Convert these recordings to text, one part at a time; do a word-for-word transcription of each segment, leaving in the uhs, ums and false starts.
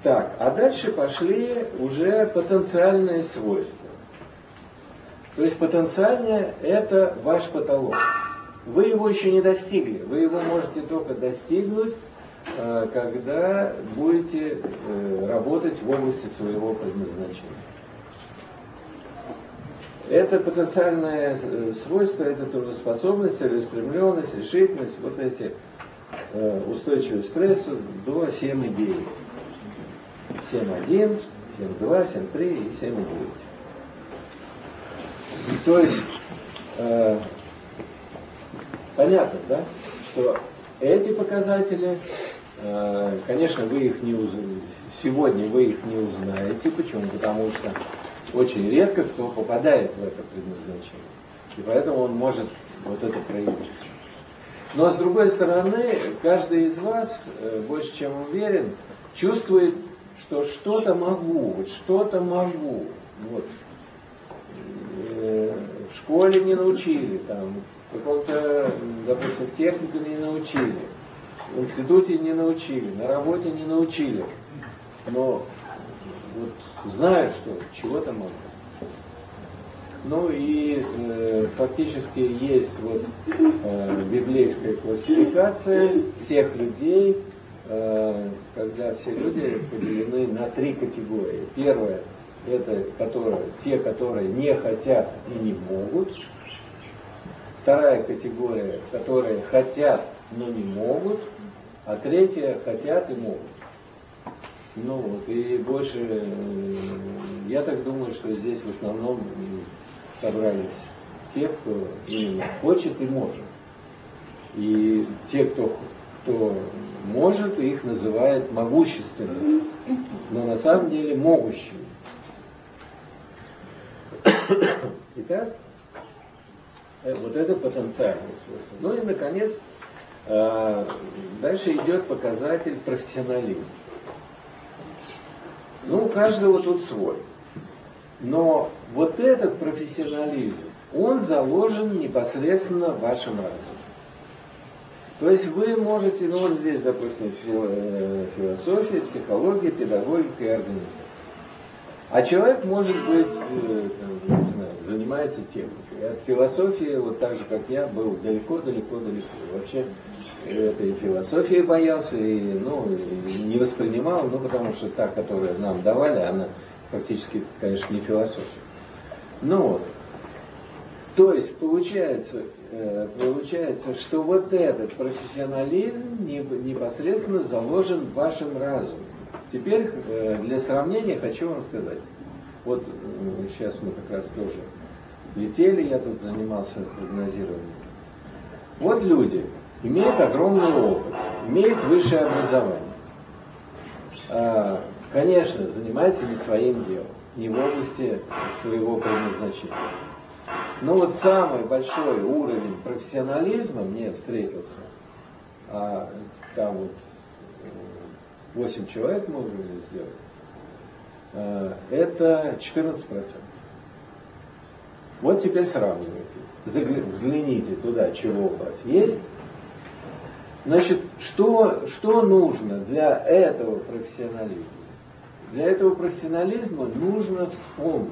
Так, а дальше пошли уже потенциальные свойства. То есть потенциальное – это ваш потолок. Вы его еще не достигли. Вы его можете только достигнуть, когда будете работать в области своего предназначения. Это потенциальное свойство, это трудоспособность, целеустремленность, решительность, вот эти устойчивые к стрессу до семь и девять. семь один, семь два, семь три и семь и девять. То есть, э, понятно, да, что эти показатели, э, конечно, вы их не узнаете, сегодня вы их не узнаете. Почему? Потому что очень редко кто попадает в это предназначение. И поэтому он может вот это проявить. Но с другой стороны, каждый из вас, э, больше чем уверен, чувствует, что что-то могу, вот что-то могу. Вот. В школе не научили, там, в каком-то, допустим, в техникуме не научили, в институте не научили, на работе не научили. Но вот знаю, что чего-то могу. Ну и э, фактически есть вот э, библейская классификация всех людей, э, когда все люди поделены на три категории. Первое — это которые, те, которые не хотят и не могут. Вторая категория, которые хотят, но не могут. А третья — хотят и могут. Ну вот, и больше, я так думаю, что здесь в основном собрались те, кто именно хочет и может. И те, кто, кто может, их называют могущественными, но на самом деле могущими. Итак, вот это потенциальное свойство. Ну и, наконец, дальше идет показатель профессионализма. Ну, у каждого тут свой. Но вот этот профессионализм, он заложен непосредственно в вашем разуме. То есть вы можете, ну вот здесь, допустим, философия, психология, педагогика и организация. А человек, может быть, там, не знаю, занимается техникой. От философии, вот так же, как я, был далеко-далеко-далеко. Вообще, это и философии боялся, и, ну, и не воспринимал, ну, потому что та, которую нам давали, она фактически, конечно, не философия. Ну вот. То есть, получается, получается, что вот этот профессионализм непосредственно заложен в вашем разуме. Теперь для сравнения хочу вам сказать. Вот сейчас мы как раз тоже летели, я тут занимался прогнозированием. Вот люди имеют огромный опыт, имеют высшее образование. Конечно, занимаются не своим делом, не в области своего предназначения. Но вот самый большой уровень профессионализма мне встретился, а там вот восемь человек мы уже сделали, это четырнадцать процентов. Вот теперь сравнивайте. Взгляните туда, чего у вас есть. Значит, что, что нужно для этого профессионализма? Для этого профессионализма нужно вспомнить.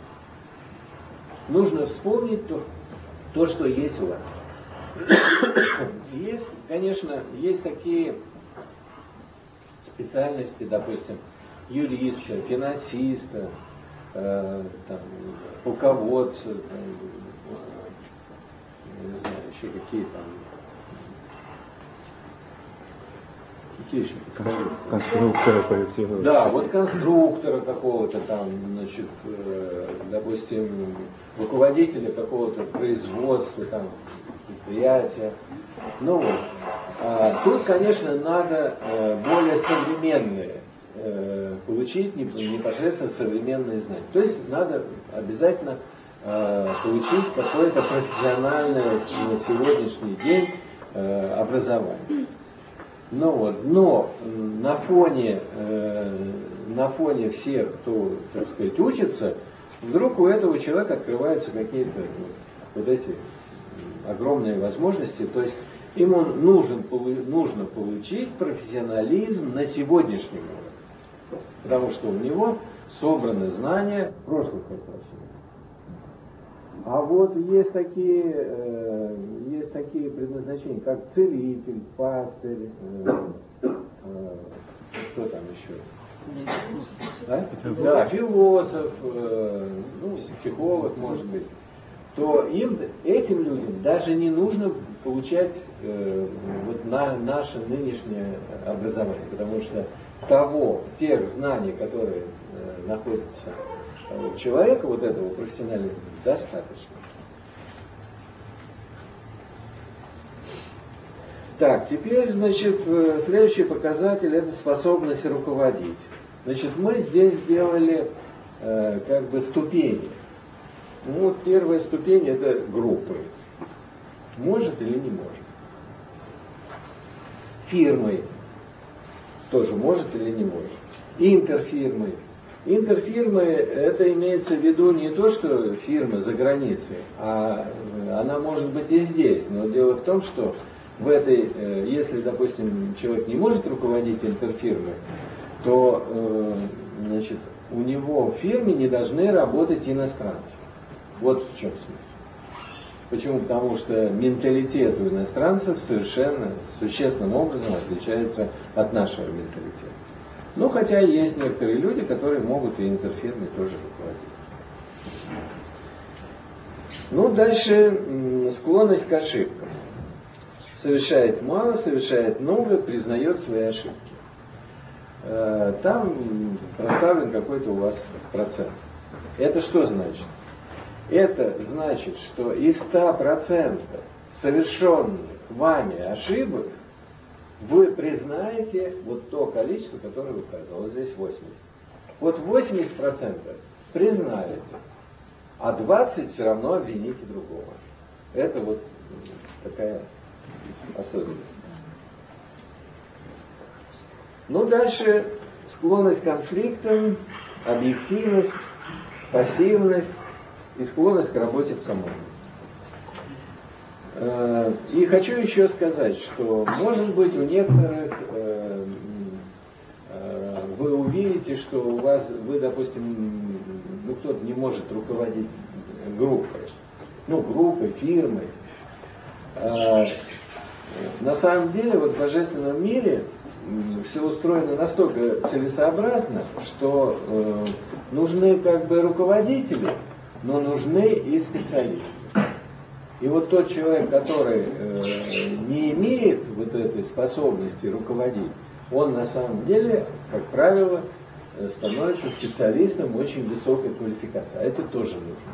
Нужно вспомнить то, то, что есть у вас. Есть, конечно, есть такие специальности, допустим, юриста, финансиста, э, там, полководца, там, не знаю, еще какие там, какие еще подскажу? Конструктора коллектива. Да, вот конструктора какого-то там, значит, э, допустим, руководителя какого-то производства, там, предприятия. Ну вот. А, тут, конечно, надо э, более современные э, получить, непосредственно современные знания. То есть надо обязательно э, получить какое-то профессиональное на сегодняшний день э, образование. Ну вот, но на фоне, э, на фоне всех, кто, так сказать, учится, вдруг у этого человека открываются какие-то вот, вот эти огромные возможности. То есть ему нужен, нужно получить профессионализм на сегодняшнем уровне. Потому что у него собраны знания прошлых воплощений. А вот есть такие, э, есть такие предназначения, как целитель, пастырь, э, э, что там еще? А? Да, философ, э, ну, психолог, может быть. То им, этим людям даже не нужно получать э, вот на, наше нынешнее образование, потому что того, тех знаний, которые э, находятся у человека, вот этого профессионализма, достаточно. Так, теперь, значит, следующий показатель — это способность руководить. Значит, мы здесь сделали э, как бы ступени. Ну, вот первая ступень — это группы. Может или не может. Фирмой тоже может или не может. Интерфирмой. Интерфирмы — это имеется в виду не то, что фирма за границей, а она может быть и здесь. Но дело в том, что в этой, если, допустим, человек не может руководить интерфирмой, то, значит, у него в фирме не должны работать иностранцы. Вот в чем смысл. Почему? Потому что менталитет у иностранцев совершенно существенным образом отличается от нашего менталитета. Ну, хотя есть некоторые люди, которые могут и интерфирмой тоже руководить. Ну, дальше склонность к ошибкам. Совершает мало, совершает много, признает свои ошибки. Там проставлен какой-то у вас процент. Это что значит? Это значит, что из ста процентов совершенных вами ошибок вы признаете вот то количество, которое вы указали. Вот здесь восемьдесят. Вот восемьдесят процентов признаете, а двадцать все равно обвините другого. Это вот такая особенность. Ну, дальше склонность к конфликтам, объективность, пассивность и склонность к работе в команде. И хочу еще сказать, что, может быть, у некоторых вы увидите, что у вас, вы, допустим, ну, кто-то не может руководить группой, ну, группой, фирмой. На самом деле, вот в божественном мире все устроено настолько целесообразно, что э, нужны как бы руководители, но нужны и специалисты. И вот тот человек, который э, не имеет вот этой способности руководить, он на самом деле, как правило, становится специалистом очень высокой квалификации. А это тоже нужно.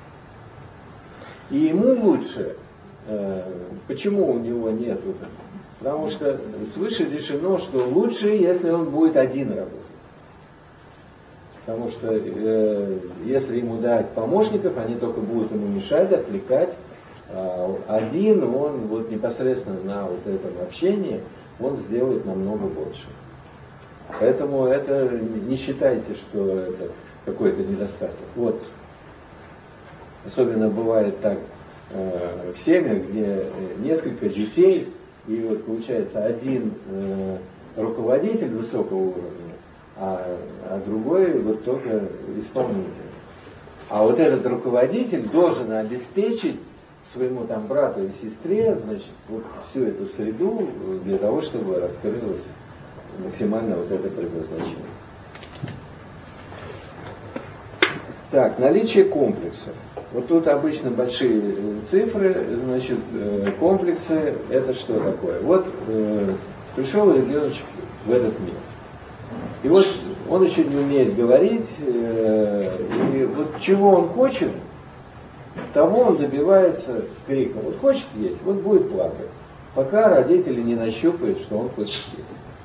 И ему лучше, э, почему у него нет вот этого? Потому что свыше решено, что лучше, если он будет один работать. Потому что э, если ему дать помощников, они только будут ему мешать, отвлекать. А один, он вот непосредственно на вот этом общении, он сделает намного больше. Поэтому это не считайте, что это какой-то недостаток. Вот. Особенно бывает так э, в семьях, где несколько детей, и вот получается один э, руководитель высокого уровня, а, а другой вот только исполнитель. А вот этот руководитель должен обеспечить своему там брату и сестре, значит, вот всю эту среду для того, чтобы раскрылось максимально вот это предназначение. Так, наличие комплексов. Вот тут обычно большие цифры, значит, комплексы, это что такое? Вот э, пришел ребеночек в этот мир. И вот он еще не умеет говорить, э, и вот чего он хочет, того он добивается криком. Вот хочет есть, вот будет плакать, пока родители не нащупают, что он хочет есть.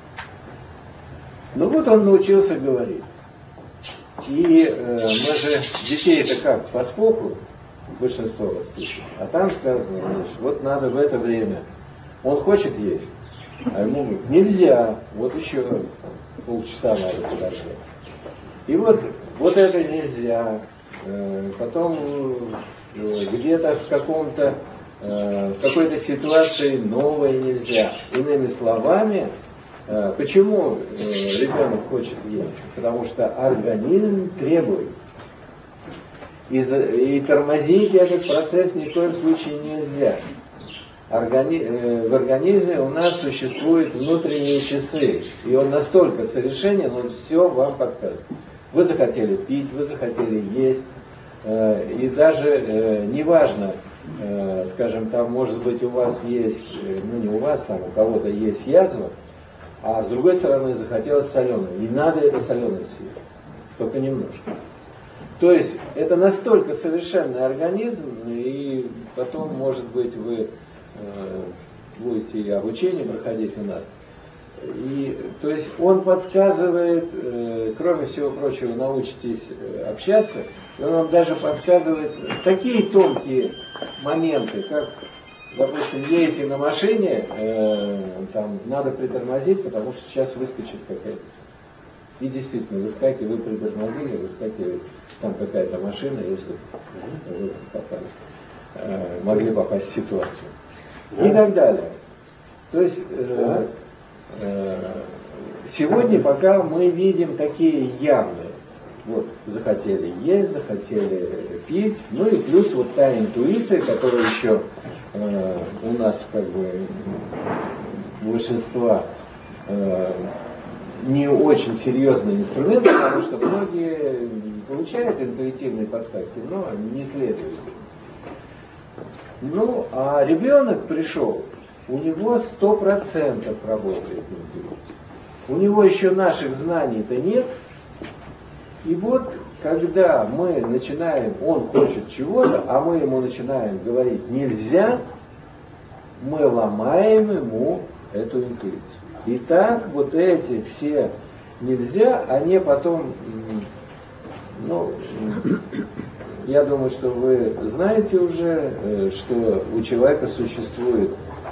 Ну вот он научился говорить. И э, мы же детей-то как, по скоку большинство воспитывают. А там сказано, значит, вот надо в это время. Он хочет есть, а ему говорят, нельзя, вот еще полчаса надо подождать. И вот, вот это нельзя. Э, потом э, где-то в каком-то, э, в какой-то ситуации новое нельзя. Иными словами, Почему ребенок хочет есть? Потому что организм требует. И, и тормозить этот процесс ни в коем случае нельзя. Органи... В организме у нас существуют внутренние часы. И он настолько совершенен, он все вам подскажет. Вы захотели пить, вы захотели есть. И даже неважно, скажем, там может быть у вас есть, ну не у вас, там у кого-то есть язва, а с другой стороны захотелось соленое. Не надо это соленое съесть, только немножко. То есть это настолько совершенный организм, и потом, может быть, вы э, будете и обучение проходить у нас. И, то есть он подсказывает, э, кроме всего прочего, научитесь э, общаться, и он вам даже подсказывает такие тонкие моменты, как, допустим, едете на машине, э, там надо притормозить, потому что сейчас выскочит какая-то. И действительно, выскакивает, вы притормозили, выскакивает там какая-то машина, если вы попали, э, могли попасть в ситуацию. И так далее. То есть э, э, сегодня пока мы видим такие явные. Вот, захотели есть, захотели пить, ну и плюс вот та интуиция, которая еще э, у нас как бы большинства э, не очень серьезный инструмент, потому что многие получают интуитивные подсказки, но не следуют. Ну, а ребенок пришел, у него сто процентов работает интуиция. У него еще наших знаний-то нет. И вот, когда мы начинаем, он хочет чего-то, а мы ему начинаем говорить «нельзя», мы ломаем ему эту интуицию. И так вот эти все «нельзя», они потом, ну, я думаю, что вы знаете уже, что у человека существует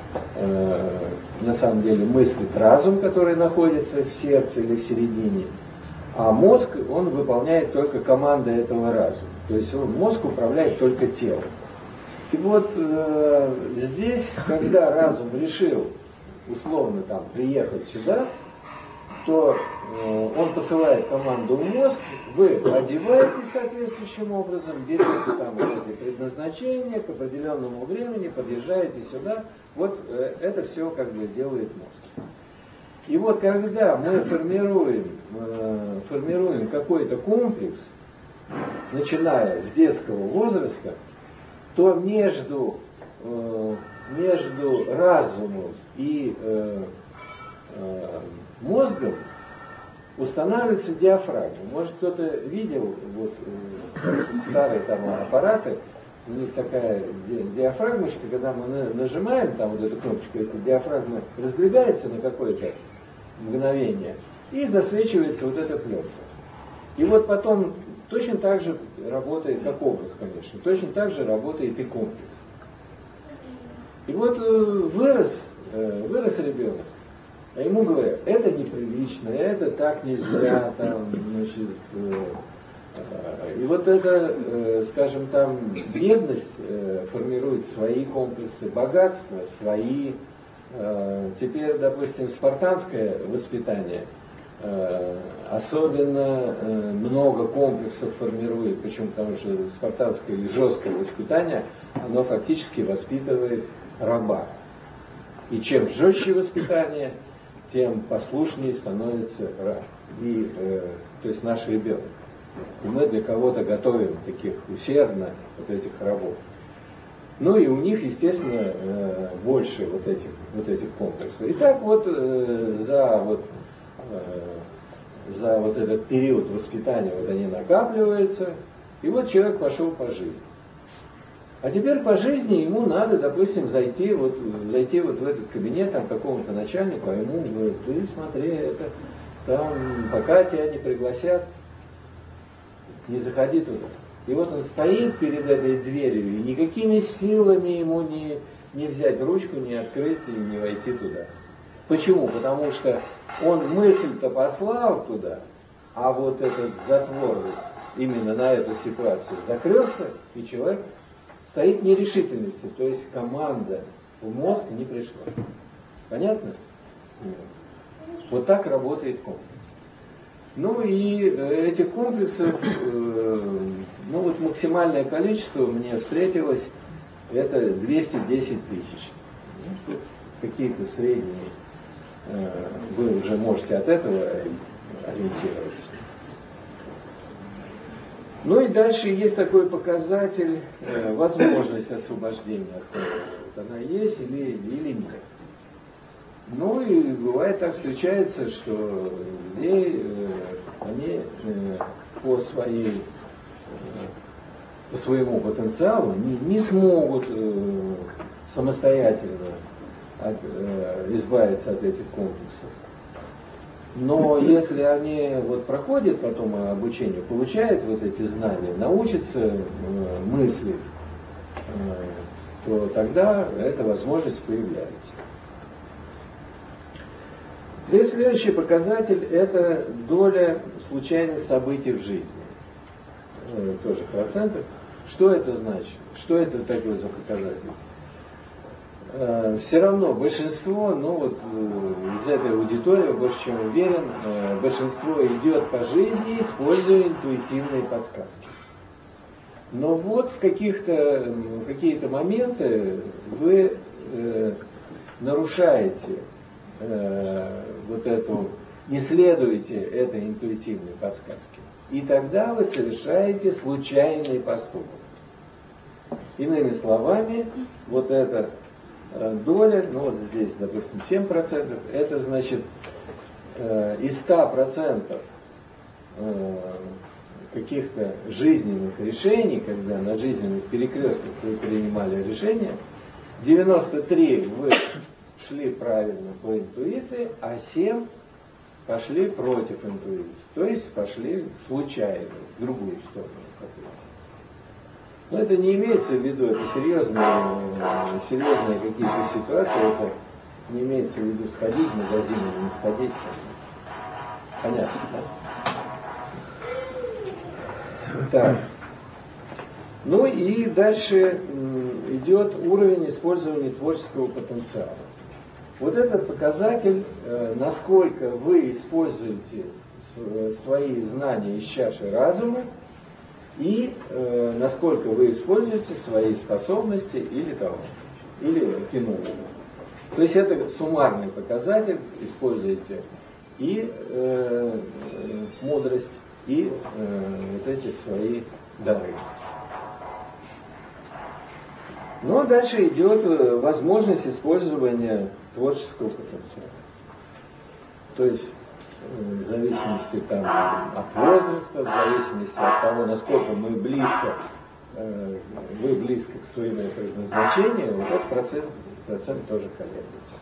на самом деле мыслит разум, который находится в сердце или в середине, а мозг, он выполняет только команды этого разума. То есть он, мозг управляет только телом. И вот э, здесь, когда разум решил условно там приехать сюда, то э, он посылает команду в мозг, вы одеваетесь соответствующим образом, берете там вот эти предназначения, к определенному времени подъезжаете сюда, вот э, это все как бы делает мозг. И вот когда мы формируем, э, формируем какой-то комплекс, начиная с детского возраста, то между, э, между разумом и э, э, мозгом устанавливается диафрагма. Может, кто-то видел вот, э, старые там аппараты, у них такая диафрагмочка, когда мы нажимаем там вот эту кнопочку, эта диафрагма раздвигается на какое-то мгновение и засвечивается вот эта пленка. И вот потом точно так же работает, как образ, конечно, точно так же работает и комплекс. И вот вырос, вырос ребенок, а ему говорят, это неприлично, это так нельзя, там, значит, и вот это, скажем, там, бедность формирует свои комплексы, богатство свои. Теперь, допустим, спартанское воспитание особенно много комплексов формирует, почему? Потому что спартанское или жесткое воспитание, оно фактически воспитывает раба. И чем жестче воспитание, тем послушнее становится раб. И, э, то есть наш ребенок. И мы для кого-то готовим таких усердно вот этих рабов. Ну и у них, естественно, э, больше вот этих, вот этих комплексов. И так вот э, за вот за вот этот период воспитания вот они накапливаются, и вот человек пошел по жизни. А теперь по жизни ему надо, допустим, зайти вот, зайти вот в этот кабинет там какому-то начальнику, а ему говорят, ты смотри, это там, пока тебя не пригласят, не заходи туда. И вот он стоит перед этой дверью, и никакими силами ему не, не взять ручку, не открыть и не войти туда. Почему? Потому что он мысль-то послал туда, а вот этот затвор именно на эту ситуацию закрылся, и человек стоит в нерешительности, то есть команда в мозг не пришла. Понятно? Вот так работает комплекс. Ну и этих комплексов, ну вот максимальное количество мне встретилось, это двести десять тысяч. Ну, какие-то средние, вы уже можете от этого ориентироваться. Ну и дальше есть такой показатель, возможность освобождения от комплексов. Вот она есть или, или нет. Ну и бывает так, встречается, что людей, они по, своей, по своему потенциалу не, не смогут самостоятельно от, избавиться от этих комплексов. Но если они вот проходят потом обучение, получают вот эти знания, научатся мыслить, то тогда эта возможность появляется. И следующий показатель – это доля случайных событий в жизни. Тоже в процентах. Что это значит? Что это такое за показатель? Все равно большинство, ну вот из этой аудитории, больше чем уверен, большинство идет по жизни, используя интуитивные подсказки. Но вот в каких-то, какие-то моменты вы э, нарушаете э, вот эту, не следуете этой интуитивной подсказке. И тогда вы совершаете случайный поступок. Иными словами, вот эта доля, ну вот здесь, допустим, семь процентов, это значит э, из ста процентов э, каких-то жизненных решений, когда на жизненных перекрестках вы принимали решения, девяносто три вы шли правильно по интуиции, а семь пошли против интуиции, то есть пошли случайно, в другую сторону. Но это не имеется в виду, это серьезные, серьезные какие-то ситуации, это не имеется в виду сходить в магазин или не сходить. Понятно, да? Так. Ну и дальше идет уровень использования творческого потенциала. Вот этот показатель, насколько вы используете свои знания из чаши разума, и э, насколько вы используете свои способности или таланты, или феномены. То есть это суммарный показатель, используете и э, мудрость, и э, вот эти свои дары. Ну а дальше идет возможность использования творческого потенциала. То есть в зависимости там, от возраста, в зависимости от того, насколько мы близко, э, вы близко к своему предназначению, вот этот процесс, процент тоже колеблется.